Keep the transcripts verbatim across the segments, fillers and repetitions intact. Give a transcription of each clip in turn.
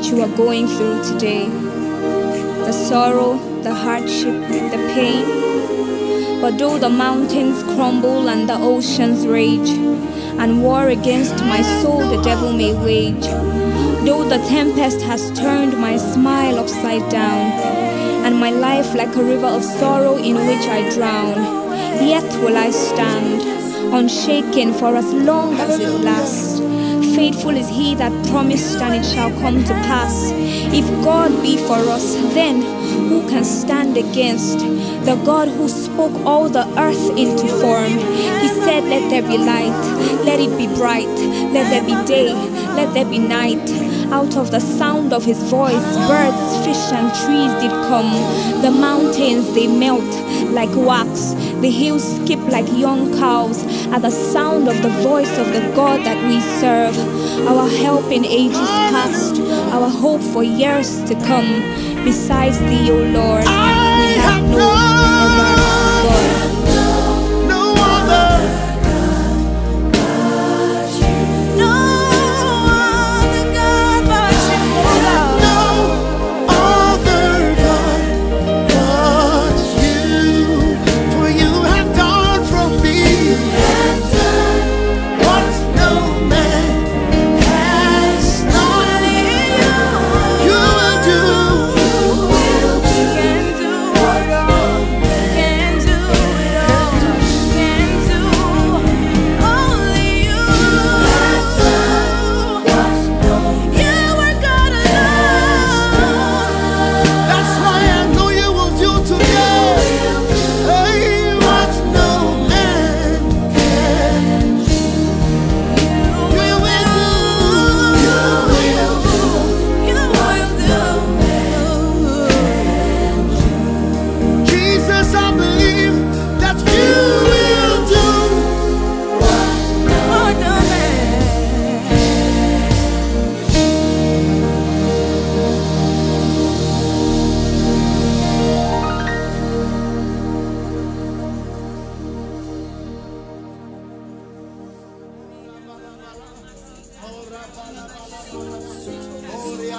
what you are going through today. The sorrow, the hardship, the pain. But though the mountains crumble and the oceans rage, and war against my soul the devil may wage, though the tempest has turned my smile upside down, and my life like a river of sorrow in which I drown, yet will I stand, unshaken for as long as it lasts. Faithful is he that promised, and it shall come to pass. If God be for us, then who can stand against? The God who spoke all the earth into form. He said, let there be light, let it be bright, let there be day, let there be night. Out of the sound of his voice, birds, fish, and trees did come. The mountains, they melt like wax. The hills skip like young cows at the sound of the voice of the God that we serve. Our help in ages past, our hope for years to come. Besides thee, O Lord, we have no other God.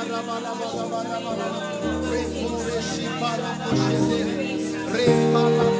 Re